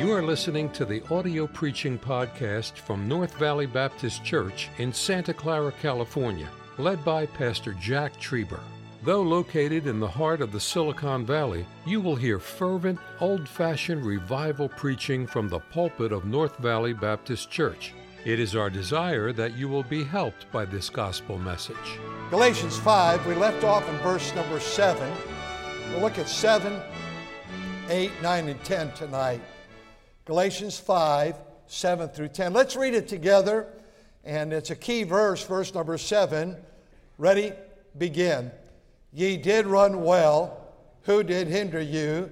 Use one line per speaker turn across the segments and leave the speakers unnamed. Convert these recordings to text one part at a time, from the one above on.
You are listening to the audio preaching podcast from North Valley Baptist Church in Santa Clara, California, led by Pastor Jack Trieber. Though located in the heart of the Silicon Valley, you will hear fervent, old-fashioned revival preaching from the pulpit of North Valley Baptist Church. It is our desire that you will be helped by this gospel message.
Galatians 5, we left off in verse number 7. We'll look at 7, 8, 9, and 10 tonight. Galatians 5, 7 through 10. Let's read it together, and it's a key verse, verse number 7. Ready? Begin. Ye did run well. Who did hinder you?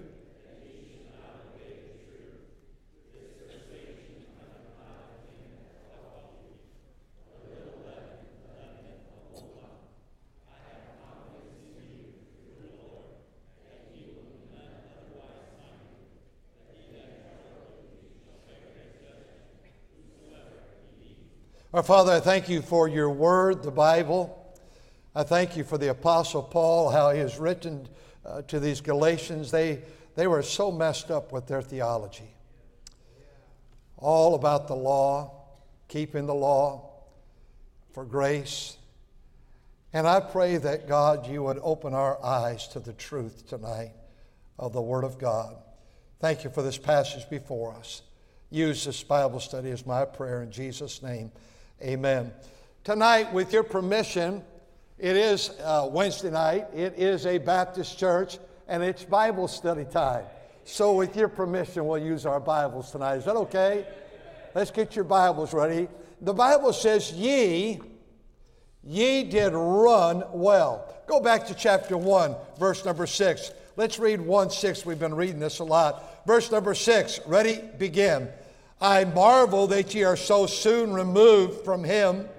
Our Father, I thank you for your word, the Bible. I thank you for the Apostle Paul, how he has written to these Galatians. They were so messed up with their theology. All about the law, keeping the law for grace. And I pray that, God, you would open our eyes to the truth tonight of the Word of God. Thank you for this passage before us. Use this Bible study as my prayer in Jesus' name. Amen. Tonight, with your permission, it is Wednesday night. It is a Baptist church, and it's Bible study time. So with your permission, we'll use our Bibles tonight. Is that okay? Let's get your Bibles ready. The Bible says, ye did run well. Go back to chapter 1, verse number 6. Let's read 1:6. We've been reading this a lot. Verse number 6. Ready? Begin. I marvel that ye are so soon removed from him,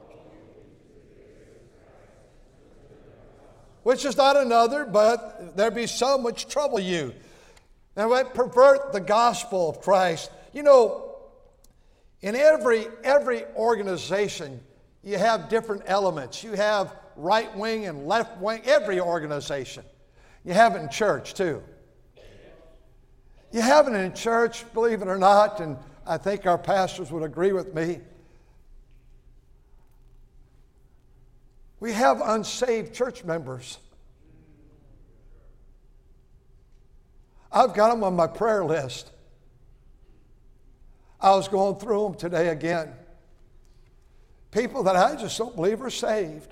which is not another, but there be some which trouble you. Now, that pervert the gospel of Christ. You know, in every organization, you have different elements. You have right wing and left wing, every organization. You have it in church, too. You have it in church, believe it or not, and I think our pastors would agree with me. We have unsaved church members. I've got them on my prayer list. I was going through them today again. People that I just don't believe are saved.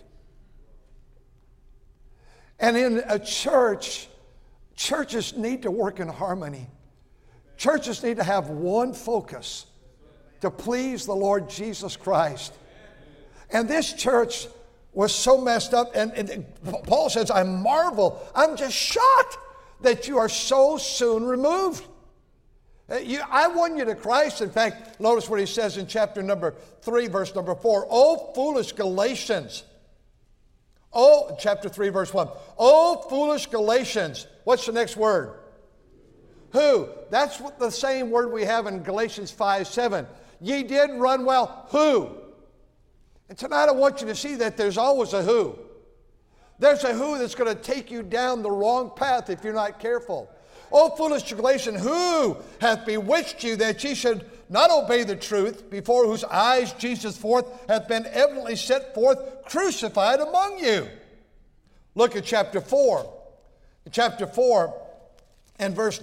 And in a church, churches need to work in harmony. Churches need to have one focus, to please the Lord Jesus Christ. And this church was so messed up. And Paul says, I marvel, I'm just shocked that you are so soon removed. I won you to Christ. In fact, notice what he says in chapter number 3, verse number 4. O foolish Galatians. Chapter 3, verse 1. O foolish Galatians. What's the next word? Who? That's what the same word we have in Galatians 5:7. Ye did run well. Who? And tonight I want you to see that there's always a who. There's a who that's going to take you down the wrong path if you're not careful. O foolish Galatians, who hath bewitched you that ye should not obey the truth, before whose eyes Jesus forth hath been evidently set forth, crucified among you? Look at chapter 4. In chapter 4 and verse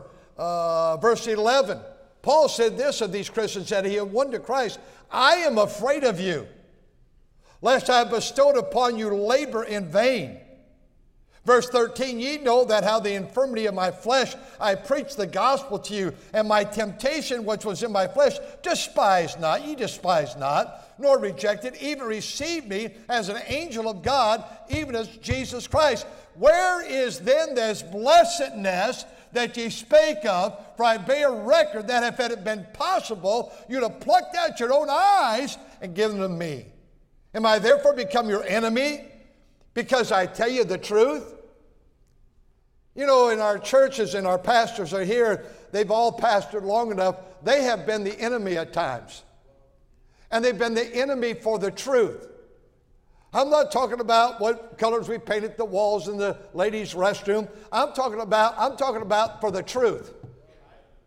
11. Paul said this of these Christians that he had won to Christ. I am afraid of you, lest I have bestowed upon you labor in vain. Verse 13, ye know that how the infirmity of my flesh I preached the gospel to you, and my temptation which was in my flesh ye despise not, nor rejected, even received me as an angel of God, even as Jesus Christ. Where is then this blessedness that ye spake of? For I bear record that if it had been possible, you'd have plucked out your own eyes and given them to me. Am I therefore become your enemy because I tell you the truth? You know, in our churches and our pastors are here, they've all pastored long enough, they have been the enemy at times. And they've been the enemy for the truth. I'm not talking about what colors we painted the walls in the ladies' restroom. I'm talking about for the truth.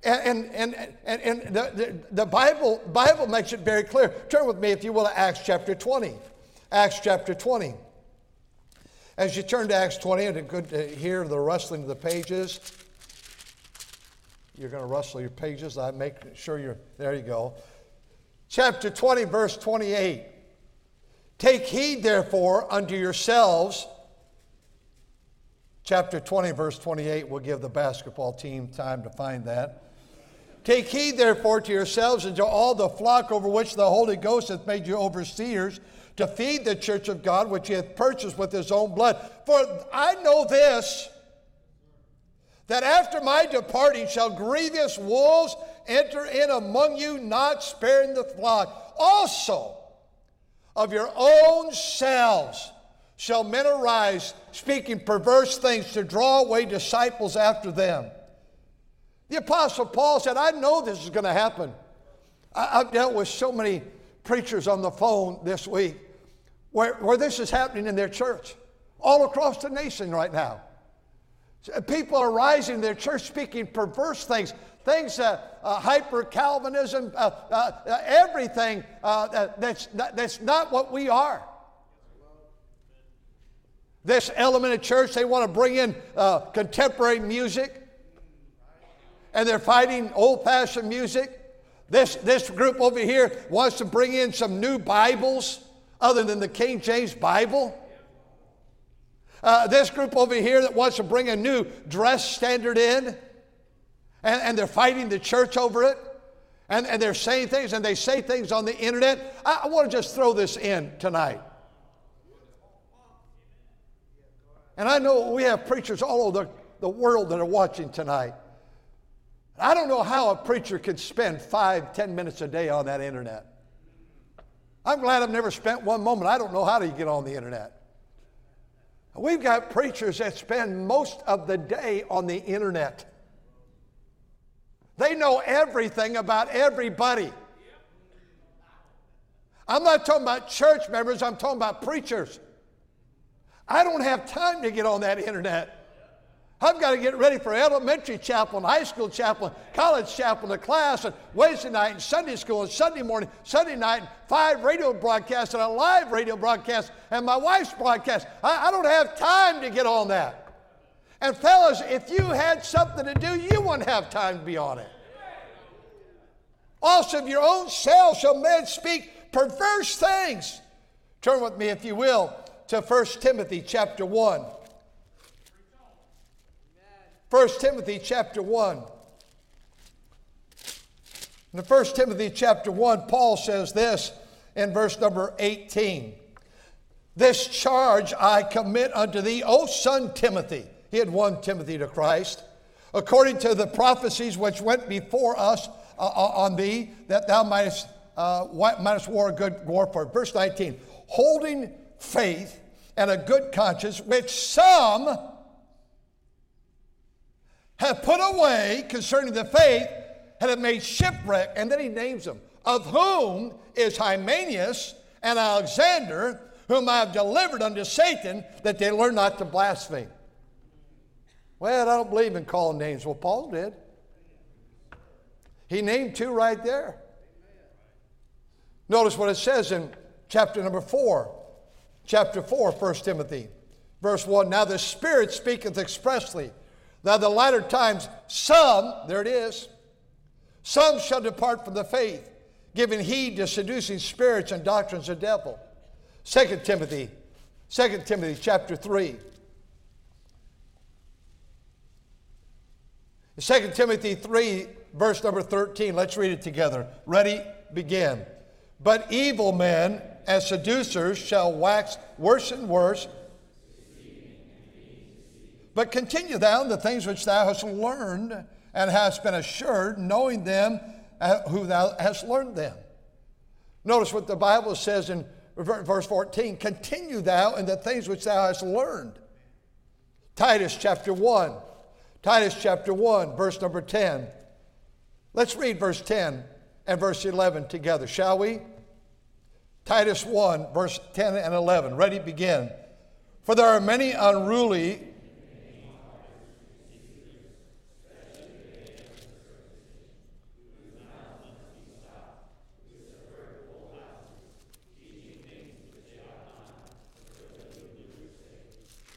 And the Bible makes it very clear. Turn with me, if you will, to Acts chapter 20. Acts chapter 20. As you turn to Acts 20, and good to hear the rustling of the pages. You're going to rustle your pages. I make sure you're, there you go. Chapter 20, verse 28. Take heed, therefore, unto yourselves. Chapter 20, verse 28. We'll give the basketball team time to find that. Take heed, therefore, to yourselves and to all the flock over which the Holy Ghost hath made you overseers, to feed the church of God, which he hath purchased with his own blood. For I know this, that after my departing shall grievous wolves enter in among you, not sparing the flock. Also of your own selves shall men arise, speaking perverse things, to draw away disciples after them. The Apostle Paul said, I know this is going to happen. I've dealt with so many preachers on the phone this week where this is happening in their church, all across the nation right now. People are rising in their church speaking perverse things, hyper-Calvinism, everything that's not what we are. This element of church, they want to bring in contemporary music, and they're fighting old-fashioned music. This group over here wants to bring in some new Bibles other than the King James Bible. This group over here that wants to bring a new dress standard in, and they're fighting the church over it, and they're saying things, and they say things on the internet. I want to just throw this in tonight. And I know we have preachers all over the world that are watching tonight. I don't know how a preacher could spend 5-10 minutes a day on that internet. I'm glad I've never spent one moment. I don't know how to get on the internet. We've got preachers that spend most of the day on the internet. They know everything about everybody. I'm not talking about church members, I'm talking about preachers. I don't have time to get on that internet. I've got to get ready for elementary chapel and high school chapel, college chapel, and class, and Wednesday night, and Sunday school, and Sunday morning, Sunday night, and 5 radio broadcasts, and a live radio broadcast, and my wife's broadcast. I don't have time to get on that. And fellas, if you had something to do, you wouldn't have time to be on it. Also, of your own selves shall men speak perverse things. Turn with me, if you will, to 1 Timothy chapter 1. 1 Timothy chapter 1. In 1 Timothy chapter 1, Paul says this in verse number 18. This charge I commit unto thee, O son Timothy. He had won Timothy to Christ. According to the prophecies which went before us on thee, that thou mightest war a good warfare. Verse 19. Holding faith and a good conscience, which some have put away concerning the faith, and have made shipwreck, and then he names them, of whom is Hymenaeus and Alexander, whom I have delivered unto Satan, that they learn not to blaspheme. Well, I don't believe in calling names. Well, Paul did. He named 2 right there. Notice what it says in chapter number 4. Chapter 4, 1 Timothy, verse 1. Now the Spirit speaketh expressly. Now the latter times, some, there it is, some shall depart from the faith, giving heed to seducing spirits and doctrines of the devil. 2 Timothy chapter 3. 2 Timothy 3, verse number 13. Let's read it together. Ready? Begin. But evil men and seducers shall wax worse and worse. But continue thou in the things which thou hast learned and hast been assured, knowing them who thou hast learned them. Notice what the Bible says in verse 14. Continue thou in the things which thou hast learned. Titus chapter 1. Titus chapter 1, verse number 10. Let's read verse 10 and verse 11 together, shall we? Titus 1, verse 10 and 11. Ready? Begin. For there are many unruly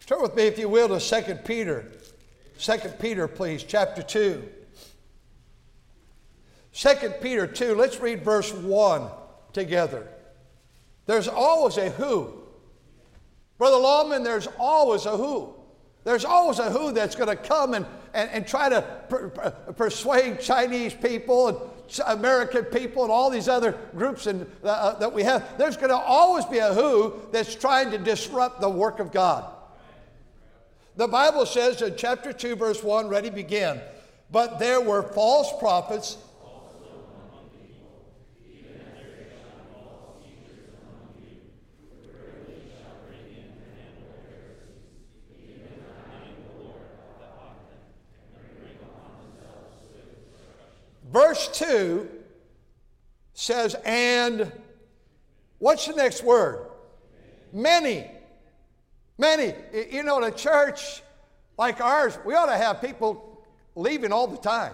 Turn with me, if you will, to 2 Peter. 2 Peter, please, chapter 2. 2 Peter 2, let's read verse 1 together. There's always a who. Brother Lawman, there's always a who. There's always a who that's going to come and try to persuade Chinese people and American people and all these other groups that we have. There's going to always be a who that's trying to disrupt the work of God. The Bible says in chapter 2, verse 1, ready, begin. But there were false prophets. Verse 2 says, and what's the next word? Many. Many. You know, in a church like ours, we ought to have people leaving all the time.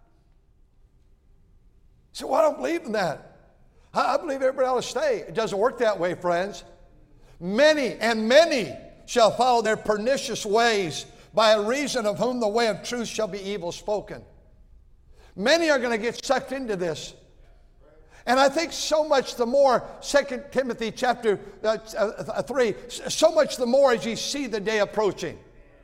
So I don't believe in that. I believe everybody ought to stay. It doesn't work that way, friends. Many shall follow their pernicious ways, by a reason of whom the way of truth shall be evil spoken. Many are going to get sucked into this. And I think so much the more, 2 Timothy chapter 3, so much the more as you see the day approaching.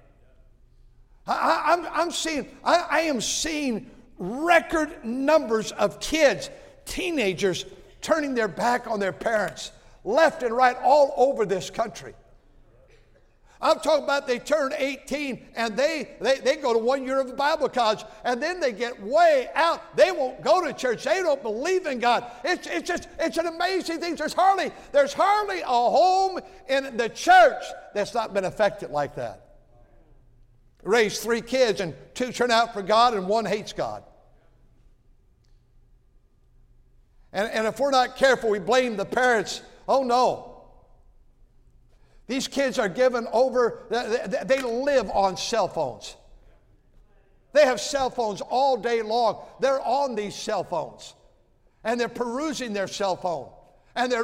I am seeing record numbers of kids, teenagers, turning their back on their parents, left and right all over this country. I'm talking about they turn 18 and they go to 1 year of Bible college, and then they get way out. They won't go to church. They don't believe in God. It's an amazing thing. There's hardly a home in the church that's not been affected like that. Raised 3 kids and 2 turn out for God and 1 hates God. And if we're not careful, we blame the parents. Oh no. These kids are given over, they live on cell phones. They have cell phones all day long. They're on these cell phones. And they're perusing their cell phone. And they're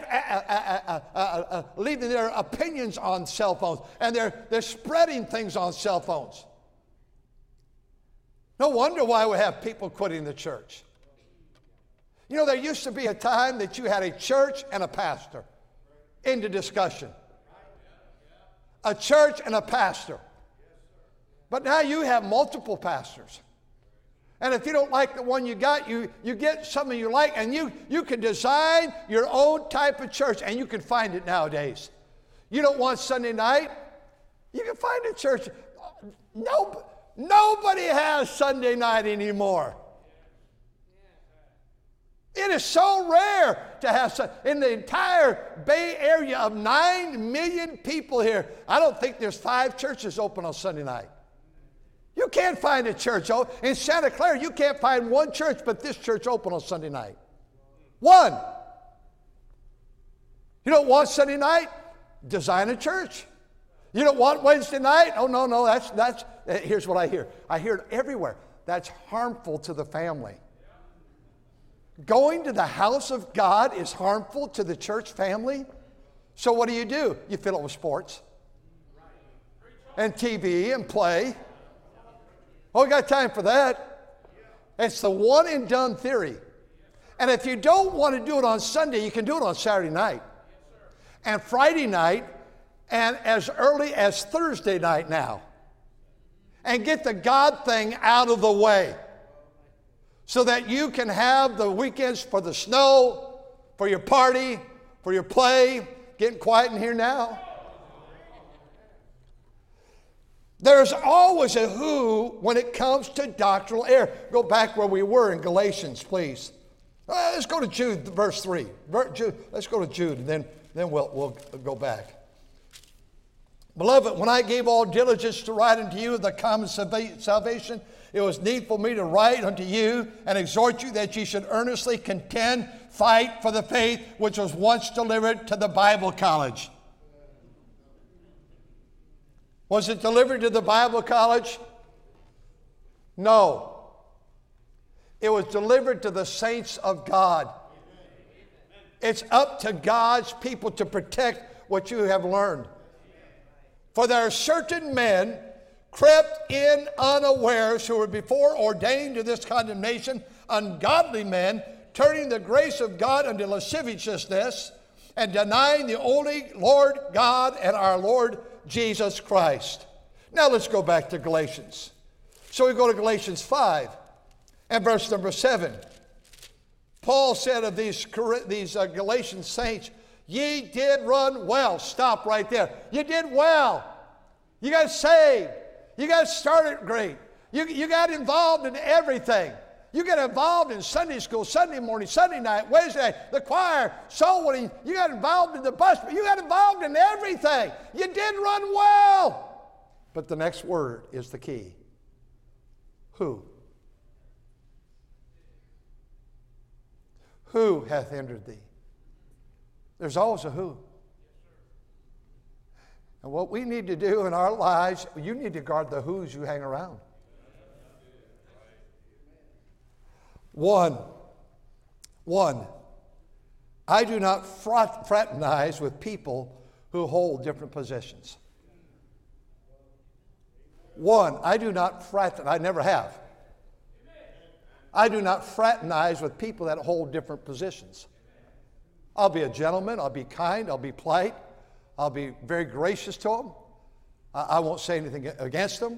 leaving their opinions on cell phones. And they're spreading things on cell phones. No wonder why we have people quitting the church. You know, there used to be a time that you had a church and a pastor into discussion. A church and a pastor. But now you have multiple pastors. And if you don't like the one you got, you get something you like, and you can design your own type of church, and you can find it nowadays. You don't want Sunday night? You can find a church. Nobody has Sunday night anymore. It is so rare to have in the entire Bay Area of 9 million people here. I don't think there's 5 churches open on Sunday night. You can't find a church open. In Santa Clara, you can't find one church but this church open on Sunday night. One. You don't want Sunday night? Design a church. You don't want Wednesday night? Oh, no, that's here's what I hear. I hear it everywhere. That's harmful to the family. Going to the house of God is harmful to the church family. So what do? You fill it with sports and TV and play. Oh, we got time for that. It's the one and done theory. And if you don't want to do it on Sunday, you can do it on Saturday night and Friday night and as early as Thursday night now. And get the God thing out of the way, so that you can have the weekends for the snow, for your party, for your play. Getting quiet in here now. There's always a who when it comes to doctrinal error. Go back where we were in Galatians, please. Let's go to Jude, verse 3. Let's go to Jude, and then we'll go back. Beloved, when I gave all diligence to write unto you of the common salvation, it was needful for me to write unto you and exhort you that ye should earnestly contend, fight for the faith which was once delivered to the Bible college. Was it delivered to the Bible college? No. It was delivered to the saints of God. It's up to God's people to protect what you have learned. For there are certain men crept in unawares who were before ordained to this condemnation, ungodly men, turning the grace of God unto lasciviousness, and denying the only Lord God and our Lord Jesus Christ. Now let's go back to Galatians. So we go to Galatians 5 and verse number 7. Paul said of these Galatian saints, ye did run well. Stop right there. You did well. You got saved. You got started great. You got involved in everything. You got involved in Sunday school, Sunday morning, Sunday night, Wednesday night, the choir, soul winning. You got involved in the bus. You got involved in everything. You did run well. But the next word is the key. Who? Who hath hindered thee? There's always a who. And what we need to do in our lives, you need to guard the who's you hang around. One, I do not fraternize with people who hold different positions. I do not fraternize, I never have. I do not fraternize with people that hold different positions. I'll be a gentleman, I'll be kind, I'll be polite, I'll be very gracious to them. I won't say anything against them.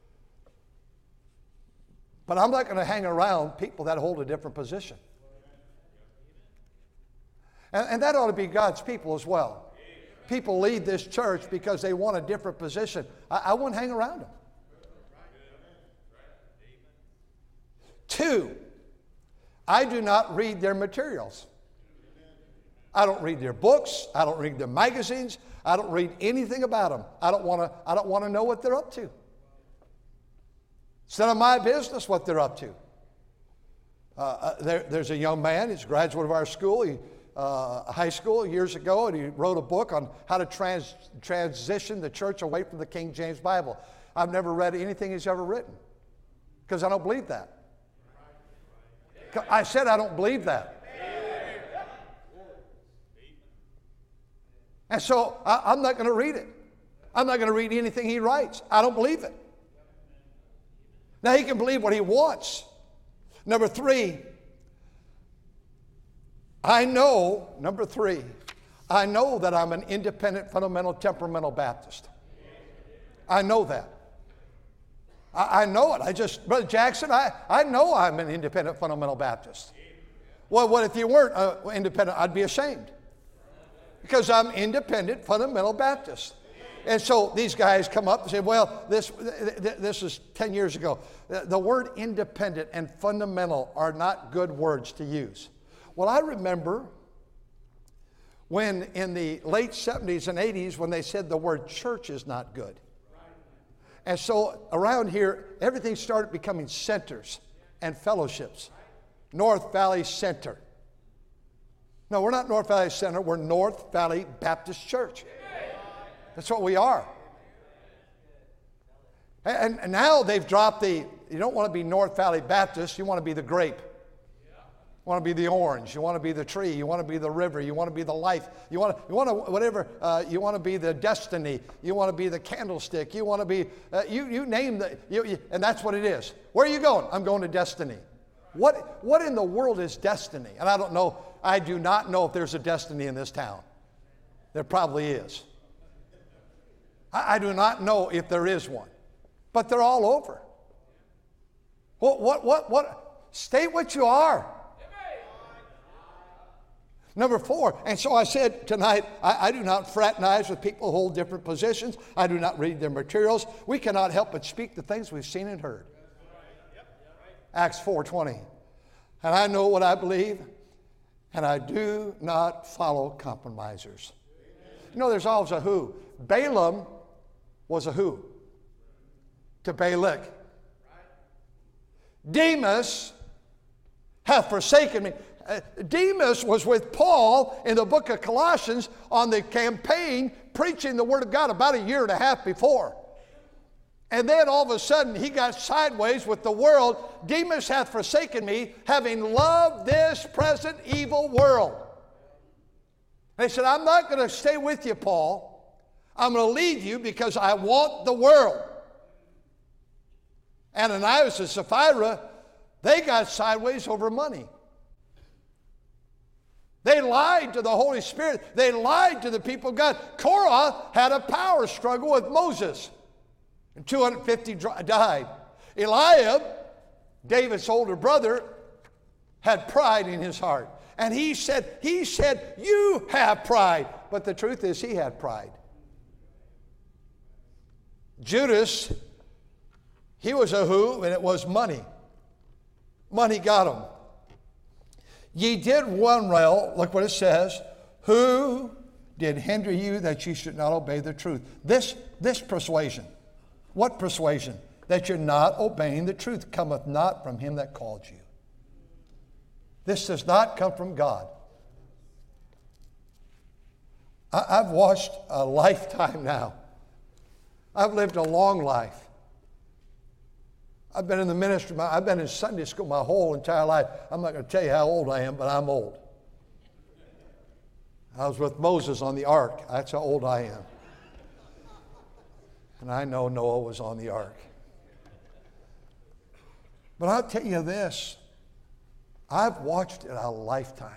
But I'm not going to hang around people that hold a different position. And that ought to be God's people as well. People lead this church because they want a different position. I won't hang around them. 2, I do not read their materials. I don't read their books. I don't read their magazines. I don't read anything about them. I don't want to know what they're up to. It's none of my business what they're up to. There's a young man, he's a graduate of our school, high school years ago, and he wrote a book on how to transition the church away from the King James Bible. I've never read anything he's ever written because I don't believe that. I said I don't believe that. And so I'm not going to read it. I'm not going to read anything he writes. I don't believe it. Now, he can believe what he wants. Number 3, I know that I'm an independent, fundamental, temperamental Baptist. I know that. I know it. Brother Jackson, I know I'm an independent, fundamental Baptist. Well, what if you weren't independent? I'd be ashamed. Because I'm independent, fundamental Baptist. And so these guys come up and say, well, this is 10 years ago. The word independent and fundamental are not good words to use. Well, I remember when in the late 70s and 80s when they said the word church is not good. And so around here, everything started becoming centers and fellowships. North Valley Center. No, we're not North Valley Center. We're North Valley Baptist Church. That's what we are. And now they've dropped you don't want to be North Valley Baptist, you want to be the grape. You want to be the orange, you want to be the tree, you want to be the river, you want to be the life, you want to be the destiny, you want to be the candlestick, you want to be, you name and that's what it is. Where are you going? I'm going to destiny. What in the world is destiny? And I do not know if there's a destiny in this town. There probably is. I do not know if there is one, but they're all over. What? Stay what you are. Number 4, and so I said tonight, I do not fraternize with people who hold different positions. I do not read their materials. We cannot help but speak the things we've seen and heard. Acts 4:20. And I know what I believe, and I do not follow compromisers. You know, there's always a who. Balaam was a who to Balak. Demas hath forsaken me. Demas was with Paul in the book of Colossians on the campaign preaching the Word of God about a year and a half before. And then all of a sudden he got sideways with the world. Demas hath forsaken me, having loved this present evil world. They said, I'm not going to stay with you, Paul. I'm going to leave you because I want the world. Ananias and Sapphira, they got sideways over money. They lied to the Holy Spirit. They lied to the people of God. Korah had a power struggle with Moses, and 250 died. Eliab, David's older brother, had pride in his heart. And he said, you have pride. But the truth is, he had pride. Judas, he was a who, and it was money. Money got him. Ye did one well, look what it says, who did hinder you that ye should not obey the truth? This persuasion. What persuasion? That you're not obeying the truth cometh not from him that called you. This does not come from God. I've watched a lifetime now. I've lived a long life. I've been in the ministry, I've been in Sunday school my whole entire life. I'm not going to tell you how old I am, but I'm old. I was with Moses on the ark. That's how old I am. And I know Noah was on the ark. But I'll tell you this. I've watched it a lifetime.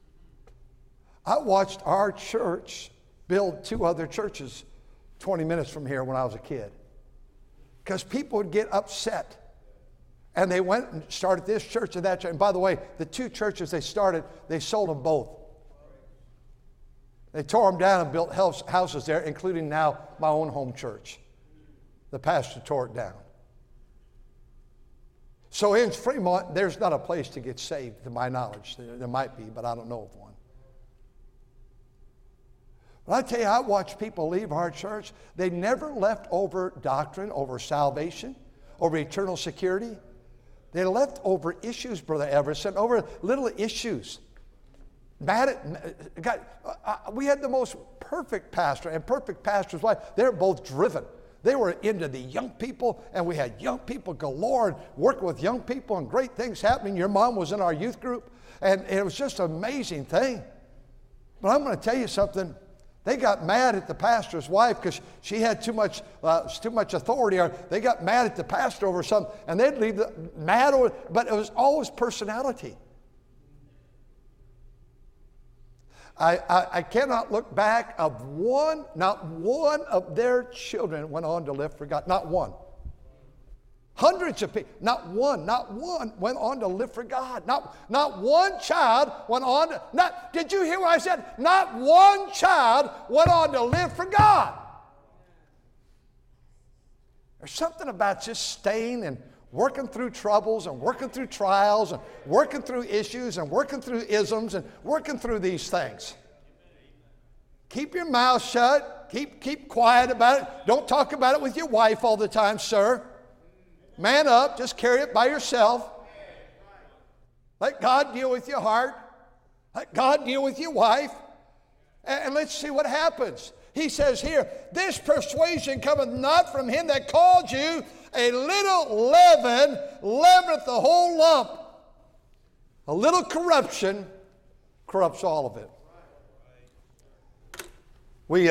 I watched our church build 2 other churches 20 minutes from here when I was a kid. Because people would get upset. And they went and started this church and that church. And by the way, the 2 churches they started, they sold them both. They tore them down and built houses there, including now my own home church. The pastor tore it down. So in Fremont, there's not a place to get saved, to my knowledge. There might be, but I don't know of one. But I tell you, I watch people leave our church. They never left over doctrine, over salvation, over eternal security. They left over issues, Brother Everson, over little issues. God, we had the most perfect pastor and perfect pastor's wife. They're both driven. They were into the young people, and we had young people galore and working with young people and great things happening. Your mom was in our youth group, and it was just an amazing thing. But I'm going to tell you something. They got mad at the pastor's wife because she had too much authority. Or they got mad at the pastor over something, and they'd leave mad over. But it was always personality. I cannot look back of not one of their children went on to live for God. Not one. Hundreds of people, not one went on to live for God. Not one child went on to, did you hear what I said? Not one child went on to live for God. There's something about just staying and working through troubles and working through trials and working through issues and working through isms and working through these things. Keep your mouth shut. Keep quiet about it. Don't talk about it with your wife all the time, sir. Man up. Just carry it by yourself. Let God deal with your heart. Let God deal with your wife. And let's see what happens. He says here, this persuasion cometh not from him that called you. A little leaven leaveneth the whole lump. A little corruption corrupts all of it. We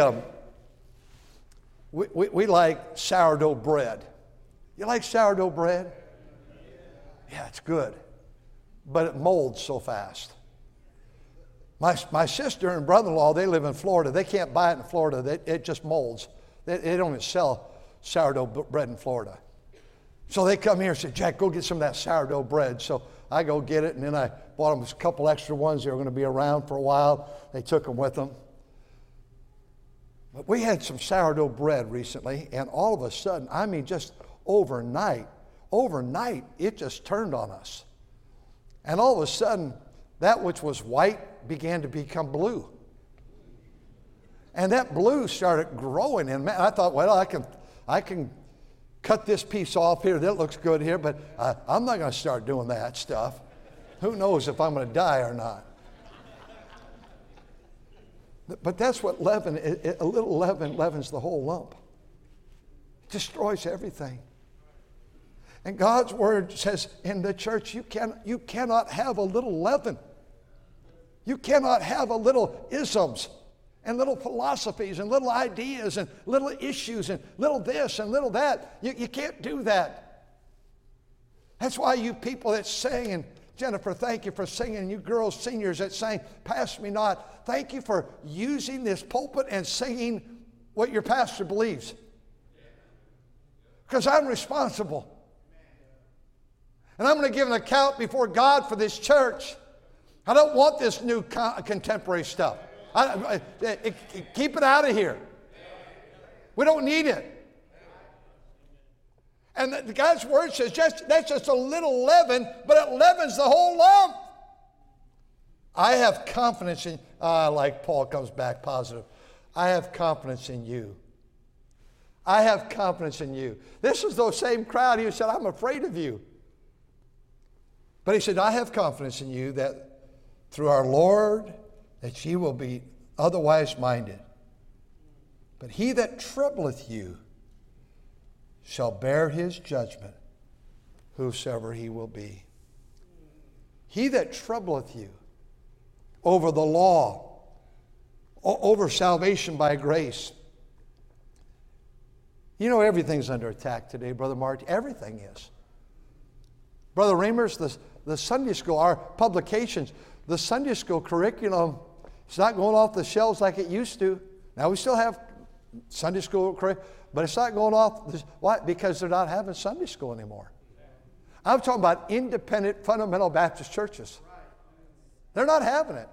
like sourdough bread. You like sourdough bread? Yeah, it's good. But it molds so fast. My sister and brother-in-law, they live in Florida. They can't buy it in Florida. It just molds. They don't even sell sourdough bread in Florida. So they come here and say, Jack, go get some of that sourdough bread. So I go get it, and then I bought them a couple extra ones. They were going to be around for a while. They took them with them. But we had some sourdough bread recently, and all of a sudden, I mean just overnight, it just turned on us. And all of a sudden, that which was white began to become blue. And that blue started growing. And man, I thought, well, I can cut this piece off here. That looks good here, but I'm not going to start doing that stuff. Who knows if I'm going to die or not. But that's what leaven, a little leaven leavens the whole lump. It destroys everything. And God's word says in the church, you cannot have a little leaven. You cannot have a little isms and little philosophies and little ideas and little issues and little this and little that. You can't do that. That's why you people that sing, and Jennifer, thank you for singing, and you girls, seniors that sang, Pass Me Not, thank you for using this pulpit and singing what your pastor believes. Because I'm responsible. And I'm going to give an account before God for this church. I don't want this new contemporary stuff. Keep it out of here. We don't need it. And God's word says that's just a little leaven, but it leavens the whole lump. I have confidence in, like Paul comes back positive, I have confidence in you. I have confidence in you. This is the same crowd who said, I'm afraid of you. But he said, I have confidence in you that through our Lord, that ye will be otherwise minded. But he that troubleth you shall bear his judgment, whosoever he will be. He that troubleth you over the law, over salvation by grace. You know everything's under attack today, Brother Mark. Everything is. Brother Reimers, the Sunday school, our publications, the Sunday school curriculum, it's not going off the shelves like it used to. Now we still have Sunday school curriculum, but it's not going off. Why? Because they're not having Sunday school anymore. I'm talking about independent fundamental Baptist churches. They're not having it.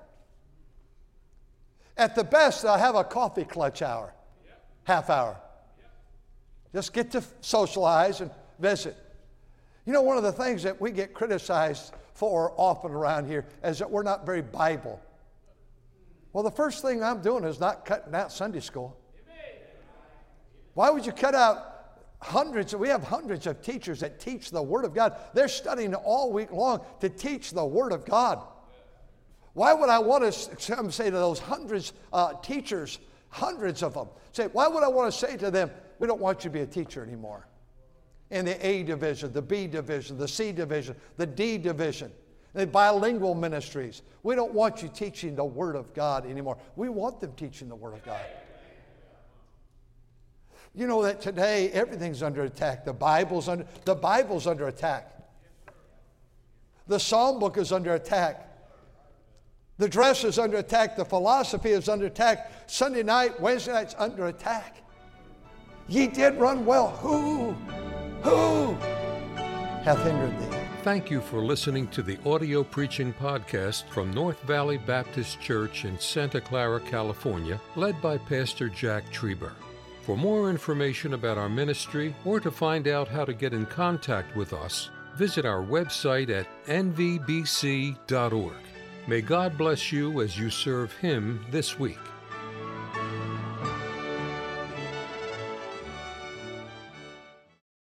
At the best, they'll have a coffee clutch hour, half hour. Just get to socialize and visit. You know, one of the things that we get criticized for often around here is that we're not very Bible. Well, the first thing I'm doing is not cutting out Sunday school. Why would you cut out hundreds? We have hundreds of teachers that teach the Word of God. They're studying all week long to teach the Word of God. Why would I want to say to those hundreds teachers, hundreds of them, why would I want to say to them, we don't want you to be a teacher anymore? In the A division, the B division, the C division, the D division, the bilingual ministries. We don't want you teaching the Word of God anymore. We want them teaching the Word of God. You know that today everything's under attack. The Bible's under attack. The Psalm book is under attack. The dress is under attack. The philosophy is under attack. Sunday night, Wednesday night's under attack. Ye did run well. Who hath hindered thee?
Thank you for listening to the audio preaching podcast from North Valley Baptist Church in Santa Clara, California, led by Pastor Jack Trieber. For more information about our ministry or to find out how to get in contact with us, visit our website at nvbc.org. May God bless you as you serve Him this week.